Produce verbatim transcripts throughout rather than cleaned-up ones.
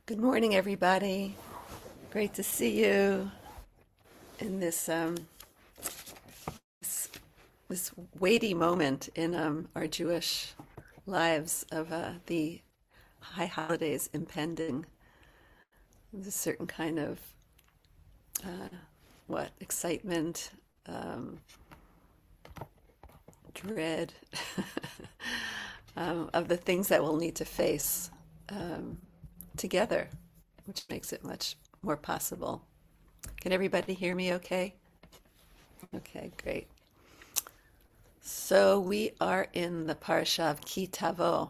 Good morning, everybody. Great to see you in this um, this, this weighty moment in um, our Jewish lives of uh, the high holidays impending. There's a certain kind of uh, what excitement, um, dread um, of the things that we'll need to face um, together, which makes it much more possible. Can everybody hear me okay? Okay, great. So we are in the parsha of Ki Tavo,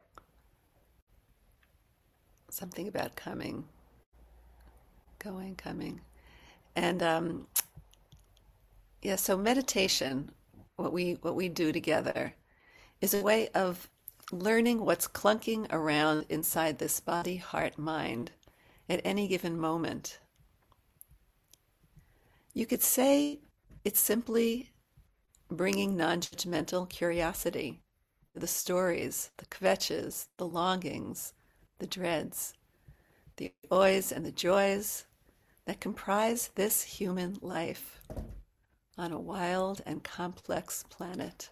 something about coming, going, coming. And um, yeah, so meditation, what we what we do together, is a way of learning what's clunking around inside this body, heart, mind at any given moment. You could say it's simply bringing non-judgmental curiosity to the stories, the kvetches, the longings, the dreads, the oys and the joys that comprise this human life on a wild and complex planet.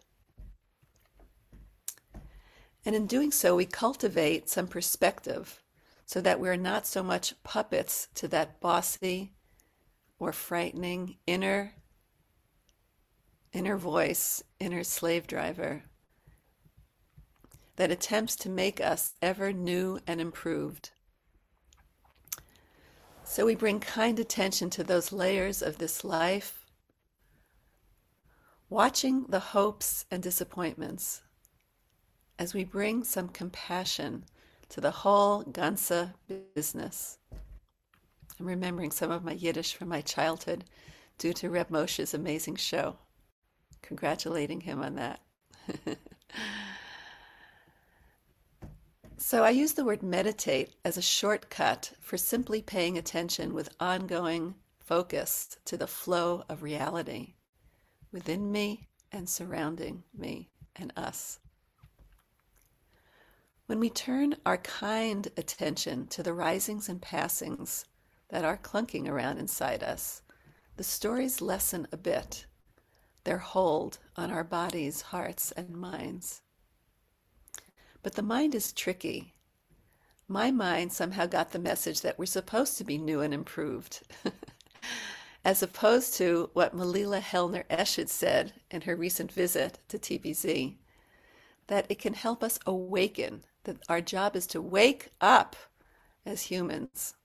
And in doing so, we cultivate some perspective so that we're not so much puppets to that bossy or frightening inner inner voice, inner slave driver that attempts to make us ever new and improved. So we bring kind attention to those layers of this life, watching the hopes and disappointments as we bring some compassion to the whole ganze business. I'm remembering some of my Yiddish from my childhood due to Reb Moshe's amazing show. Congratulating him on that. So I use the word meditate as a shortcut for simply paying attention with ongoing focus to the flow of reality within me and surrounding me and us. When we turn our kind attention to the risings and passings that are clunking around inside us, the stories lessen a bit their hold on our bodies, hearts, and minds. But the mind is tricky. My mind somehow got the message that we're supposed to be new and improved, as opposed to what Melila Hellner Eshed said in her recent visit to T B Z, that it can help us awaken, that our job is to wake up as humans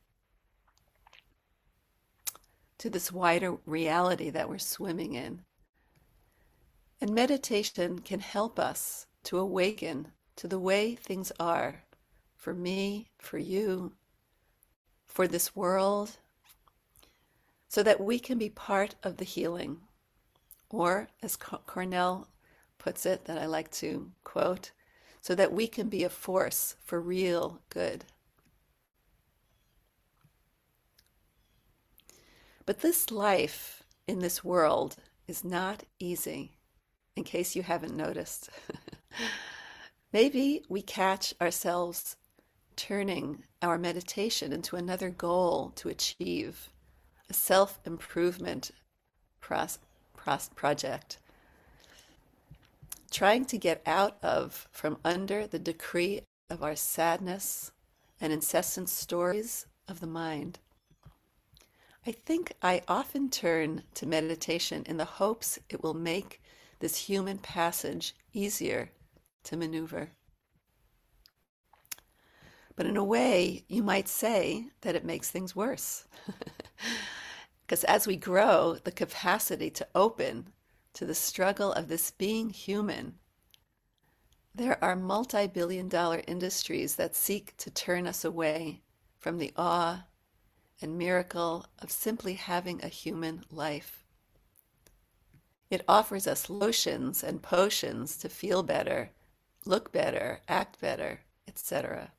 to this wider reality that we're swimming in. And meditation can help us to awaken to the way things are for me, for you, for this world, so that we can be part of the healing. Or, as Cornell puts it, that I like to quote, so that we can be a force for real good. But this life in this world is not easy, in case you haven't noticed. Maybe we catch ourselves turning our meditation into another goal to achieve, a self-improvement pros- pros- project, trying to get out of, from under the decree of our sadness and incessant stories of the mind. I think I often turn to meditation in the hopes it will make this human passage easier to maneuver. But in a way, you might say that it makes things worse. Because as we grow, the capacity to open to the struggle of this being human, there are multi-billion dollar industries that seek to turn us away from the awe and miracle of simply having a human life. It offers us lotions and potions to feel better, look better, act better, et cetera.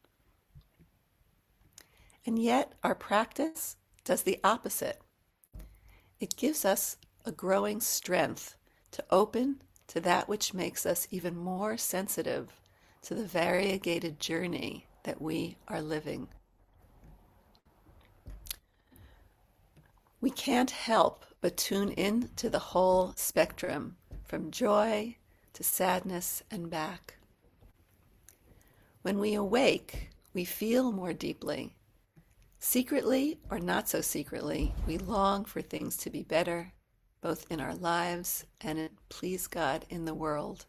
And yet our practice does the opposite. It gives us a growing strength to open to that which makes us even more sensitive to the variegated journey that we are living. We can't help but tune in to the whole spectrum, from joy to sadness and back. When we awake, we feel more deeply. Secretly or not so secretly, we long for things to be better, both in our lives and in please God in the world.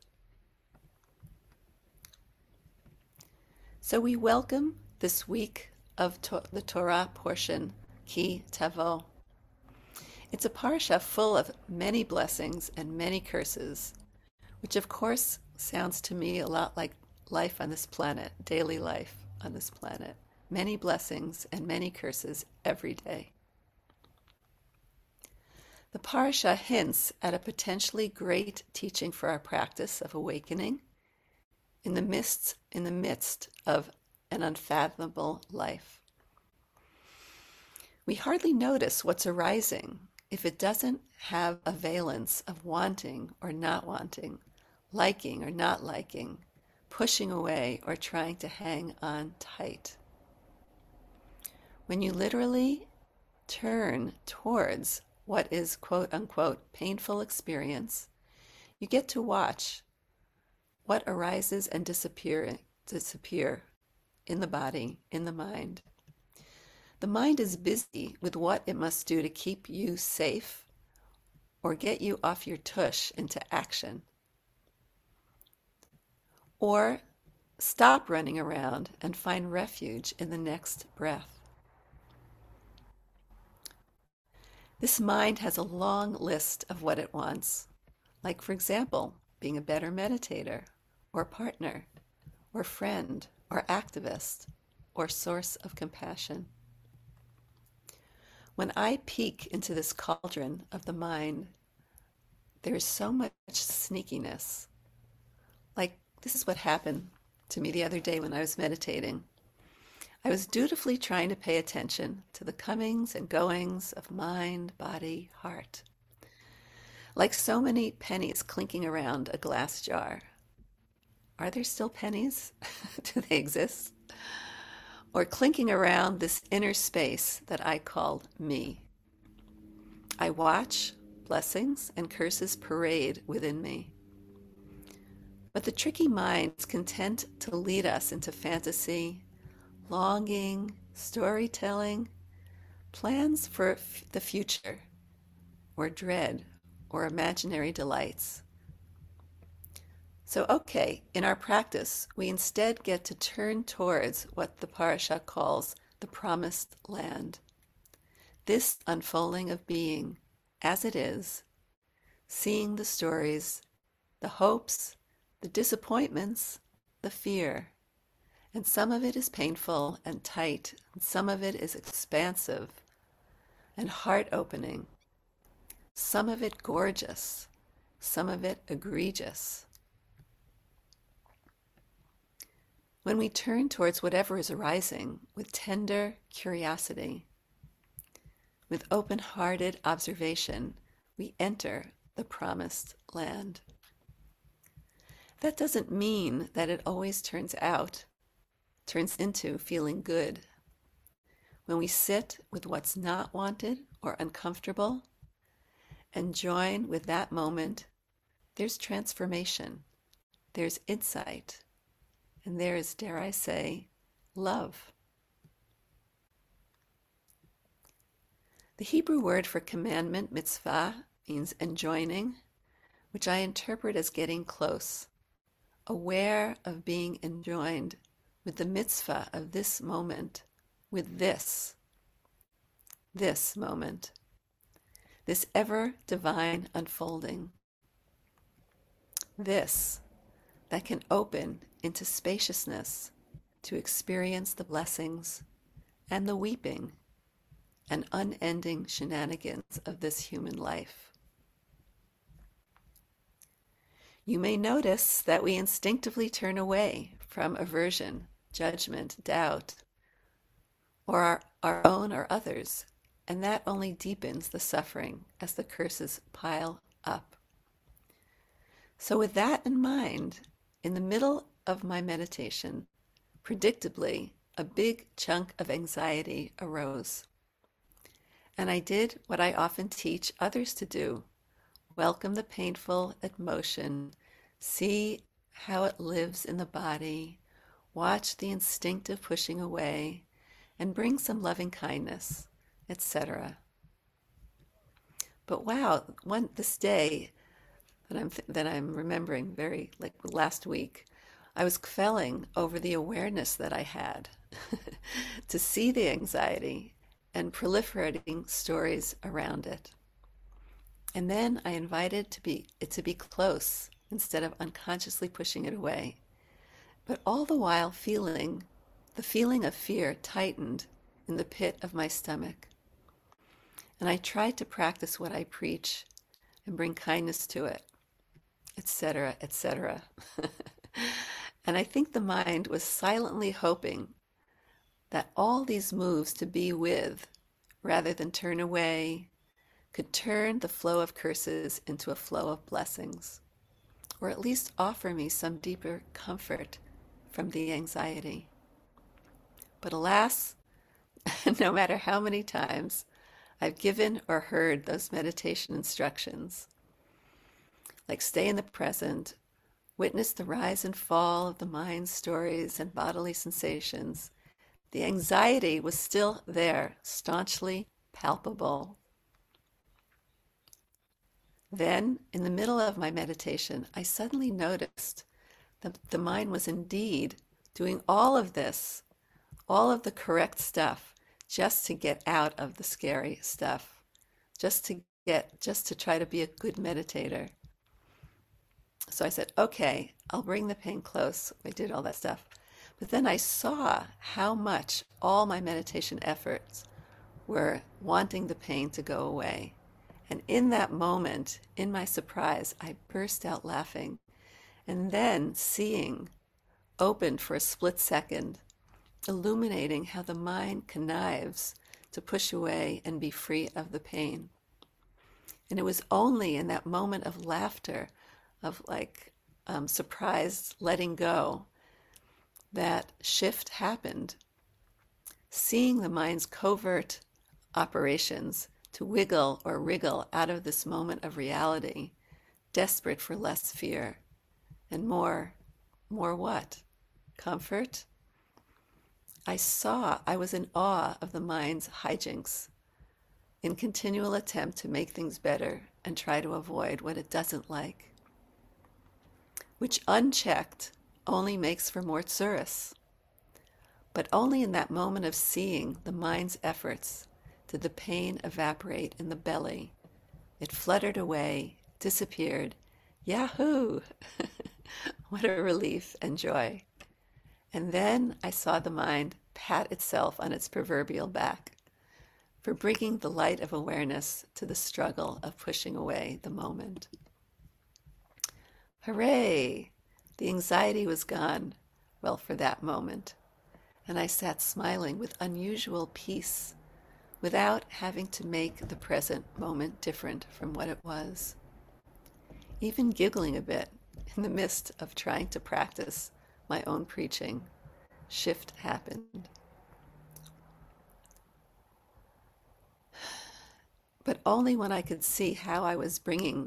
So we welcome this week of to- the Torah portion, Ki Tavo. It's a parsha full of many blessings and many curses, which of course sounds to me a lot like life on this planet, daily life on this planet. Many blessings and many curses every day. The parsha hints at a potentially great teaching for our practice of awakening in the midst, in the midst of an unfathomable life. We hardly notice what's arising if it doesn't have a valence of wanting or not wanting, liking or not liking, pushing away or trying to hang on tight. When you literally turn towards what is quote unquote painful experience, you get to watch what arises and disappear, disappear in the body, in the mind. The mind is busy with what it must do to keep you safe or get you off your tush into action. Or stop running around and find refuge in the next breath. This mind has a long list of what it wants, like, for example, being a better meditator, or partner, or friend, or activist, or source of compassion. When I peek into this cauldron of the mind, there is so much sneakiness. Like, this is what happened to me the other day when I was meditating. I was dutifully trying to pay attention to the comings and goings of mind, body, heart. Like so many pennies clinking around a glass jar. Are there still pennies? Do they exist? Or clinking around this inner space that I called me. I watch blessings and curses parade within me. But the tricky mind is content to lead us into fantasy, longing, storytelling, plans for f- the future, or dread, or imaginary delights. So, okay, in our practice, we instead get to turn towards what the parasha calls the promised land. This unfolding of being as it is, seeing the stories, the hopes, the disappointments, the fear. And some of it is painful and tight, and some of it is expansive and heart-opening. Some of it gorgeous, some of it egregious. When we turn towards whatever is arising with tender curiosity, with open-hearted observation, we enter the promised land. That doesn't mean that it always turns out turns into feeling good. When we sit with what's not wanted or uncomfortable and join with that moment, there's transformation, there's insight, and there is, dare I say, love. The Hebrew word for commandment, mitzvah, means enjoining, which I interpret as getting close, aware of being enjoined with the mitzvah of this moment, with this, this moment, this ever divine unfolding, this that can open into spaciousness to experience the blessings and the weeping and unending shenanigans of this human life. You may notice that we instinctively turn away from aversion, judgment, doubt, or our, our own or others, and that only deepens the suffering as the curses pile up. So with that in mind, in the middle of my meditation, predictably, a big chunk of anxiety arose. And I did what I often teach others to do: welcome the painful emotion, see how it lives in the body, watch the instinctive pushing away, and bring some loving kindness, et cetera. But wow, one this day that I'm th- that I'm remembering very like last week, I was quelling over the awareness that I had to see the anxiety and proliferating stories around it. And then I invited to be it to be close instead of unconsciously pushing it away. But all the while feeling the feeling of fear tightened in the pit of my stomach. And I tried to practice what I preach and bring kindness to it, et cetera, et cetera. And I think the mind was silently hoping that all these moves to be with, rather than turn away, could turn the flow of curses into a flow of blessings, or at least offer me some deeper comfort from the anxiety. But alas, no matter how many times I've given or heard those meditation instructions, like stay in the present, witness the rise and fall of the mind's stories and bodily sensations, the anxiety was still there, staunchly palpable. Then, in the middle of my meditation, I suddenly noticed that the mind was indeed doing all of this, all of the correct stuff, just to get out of the scary stuff, just to get, just to try to be a good meditator. So I said, okay, I'll bring the pain close. I did all that stuff. But then I saw how much all my meditation efforts were wanting the pain to go away. And in that moment, in my surprise, I burst out laughing. And then seeing, opened for a split second, illuminating how the mind connives to push away and be free of the pain. And it was only in that moment of laughter, of like um, surprised letting go, that shift happened. Seeing the mind's covert operations to wiggle or wriggle out of this moment of reality, desperate for less fear and more, more what? Comfort? I saw, I was in awe of the mind's hijinks, in continual attempt to make things better and try to avoid what it doesn't like, which unchecked only makes for more tsuris. But only in that moment of seeing the mind's efforts did the pain evaporate in the belly. It fluttered away, disappeared. Yahoo! What a relief and joy. And then I saw the mind pat itself on its proverbial back for bringing the light of awareness to the struggle of pushing away the moment. Hooray! The anxiety was gone, well, for that moment. And I sat smiling with unusual peace, without having to make the present moment different from what it was. Even giggling a bit in the midst of trying to practice my own preaching, shift happened. But only when I could see how I was bringing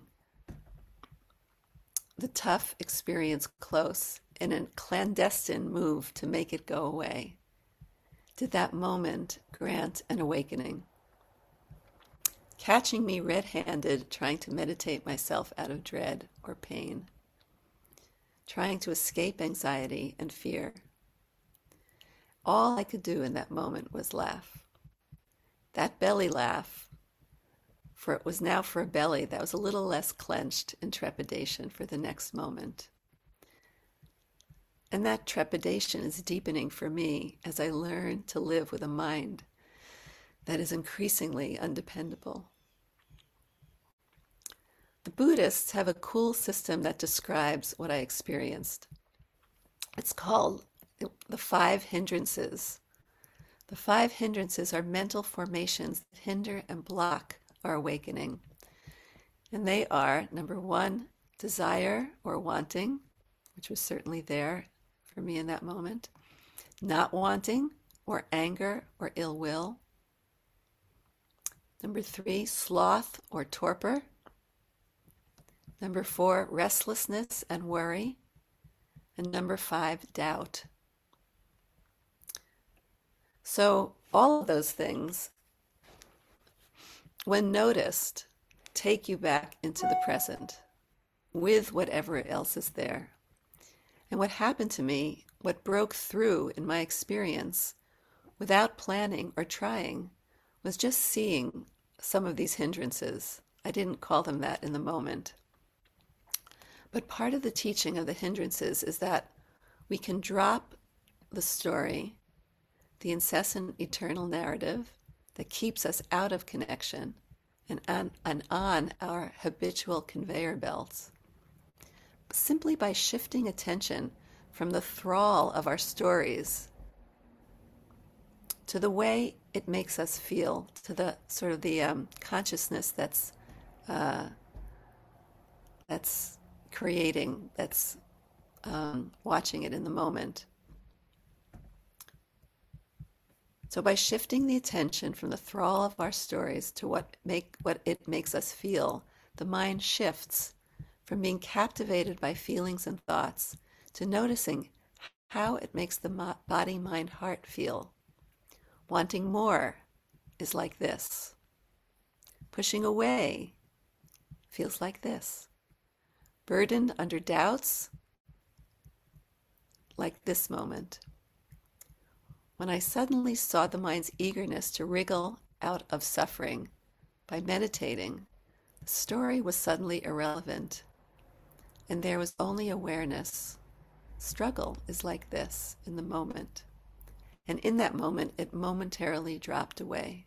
the tough experience close in a clandestine move to make it go away did that moment grant an awakening. Catching me red-handed trying to meditate myself out of dread or pain, trying to escape anxiety and fear. All I could do in that moment was laugh. That belly laugh, for it was now for a belly that was a little less clenched in trepidation for the next moment. And that trepidation is deepening for me as I learn to live with a mind that is increasingly undependable. The Buddhists have a cool system that describes what I experienced. It's called the five hindrances. The five hindrances are mental formations that hinder and block our awakening. And they are, number one, desire or wanting, which was certainly there for me in that moment, not wanting or anger or ill will. Number three, sloth or torpor. Number four, restlessness and worry. And number five, doubt. So all of those things, when noticed, take you back into the present with whatever else is there. And what happened to me, what broke through in my experience, without planning or trying, was just seeing some of these hindrances. I didn't call them that in the moment. But part of the teaching of the hindrances is that we can drop the story, the incessant eternal narrative that keeps us out of connection and on, and on our habitual conveyor belts, simply by shifting attention from the thrall of our stories to the way it makes us feel, to the sort of the um, consciousness that's uh, that's creating, that's um, watching it in the moment. So by shifting the attention from the thrall of our stories to what make what it makes us feel, the mind shifts from being captivated by feelings and thoughts to noticing how it makes the body, mind, heart feel. Wanting more is like this. Pushing away feels like this. Burdened under doubts, like this moment. When I suddenly saw the mind's eagerness to wriggle out of suffering by meditating, the story was suddenly irrelevant, and there was only awareness. Struggle is like this in the moment, and in that moment it momentarily dropped away.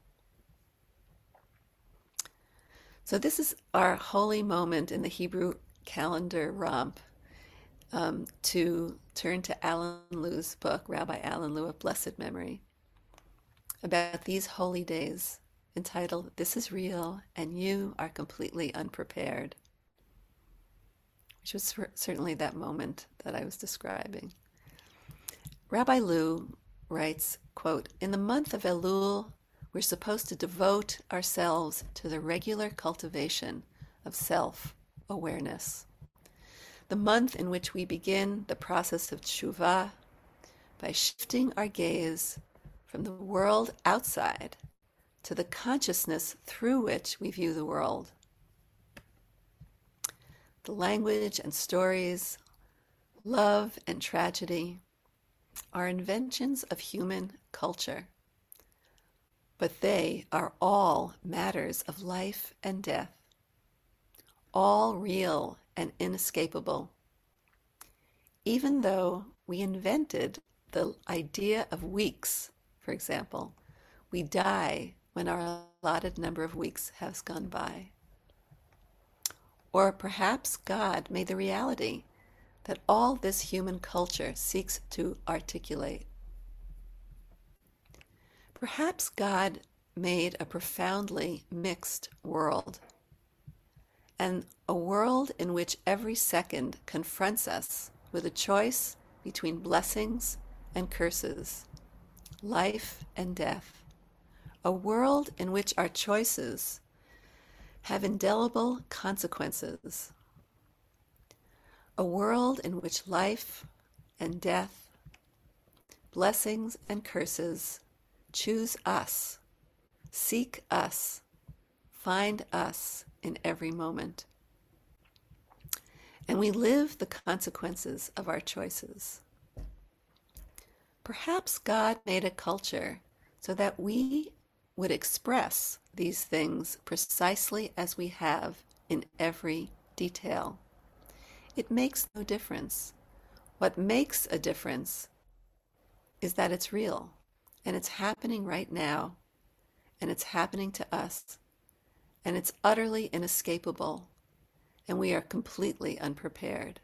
So this is our holy moment in the Hebrew calendar romp, um, to turn to Alan Liu's book, Rabbi Alan Liu of blessed memory, about these holy days, entitled This is Real and You Are Completely Unprepared, which was certainly that moment that I was describing. Rabbi Liu writes, quote, "In the month of Elul, we're supposed to devote ourselves to the regular cultivation of self-awareness. The month in which we begin the process of teshuvah by shifting our gaze from the world outside to the consciousness through which we view the world. The language and stories, love and tragedy are inventions of human culture, but they are all matters of life and death, all real and inescapable. Even though we invented the idea of weeks, for example, we die when our allotted number of weeks has gone by. Or perhaps God made the reality that all this human culture seeks to articulate. Perhaps God made a profoundly mixed world, and a world in which every second confronts us with a choice between blessings and curses, life and death, a world in which our choices have indelible consequences, a world in which life and death, blessings and curses choose us, seek us, find us in every moment. And we live the consequences of our choices. Perhaps God made a culture so that we would express these things precisely as we have in every detail. It makes no difference. What makes a difference is that it's real, and it's happening right now, and it's happening to us, and it's utterly inescapable, and we are completely unprepared.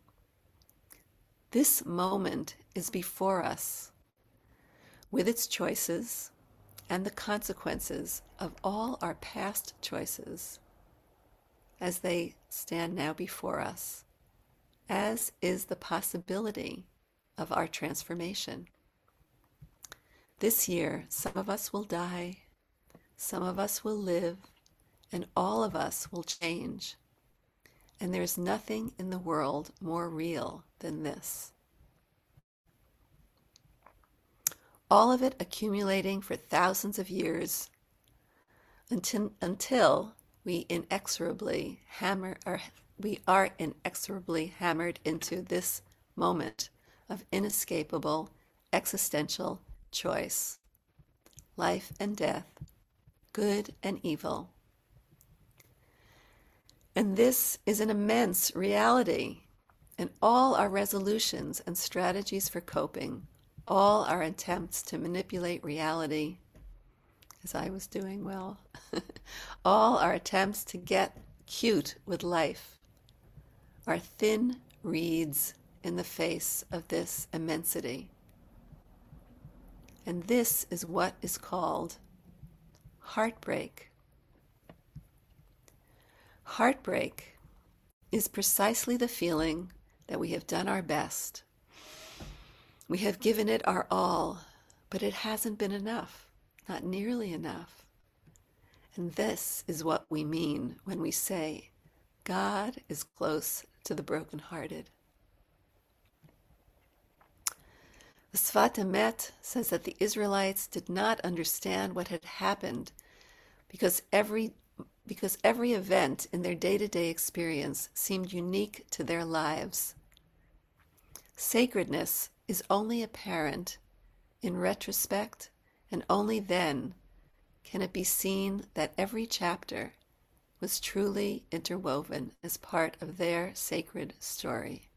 This moment is before us, with its choices and the consequences of all our past choices, as they stand now before us, as is the possibility of our transformation. This year, some of us will die, Some of us will live, and all of us will change. And there's nothing in the world more real than this. All of it accumulating for thousands of years until, until we inexorably hammer or we are inexorably hammered into this moment of inescapable existential choice, life and death, good and evil. And this is an immense reality, and all our resolutions and strategies for coping, all our attempts to manipulate reality, as I was doing well, all our attempts to get cute with life are thin reeds in the face of this immensity. And this is what is called heartbreak. Heartbreak is precisely the feeling that we have done our best. We have given it our all, but it hasn't been enough, not nearly enough. And this is what we mean when we say, God is close to the brokenhearted. The Sfat Emet says that the Israelites did not understand what had happened because every because every event in their day-to-day experience seemed unique to their lives. Sacredness is only apparent in retrospect, and only then can it be seen that every chapter was truly interwoven as part of their sacred story.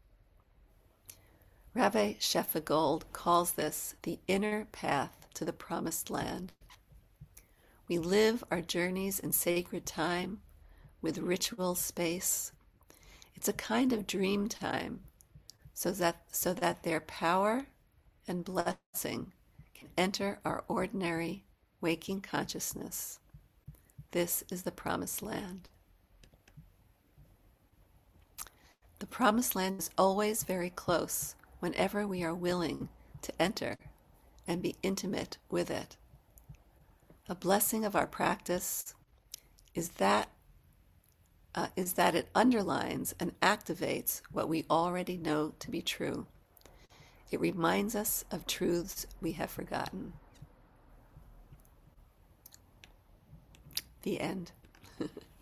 Rabbi Shefa Gold calls this the inner path to the promised land. We live our journeys in sacred time with ritual space. It's a kind of dream time so that, so that their power and blessing can enter our ordinary waking consciousness. This is the promised land. The promised land is always very close whenever we are willing to enter and be intimate with it. A blessing of our practice is that uh, is that it underlines and activates what we already know to be true. It reminds us of truths we have forgotten. The end.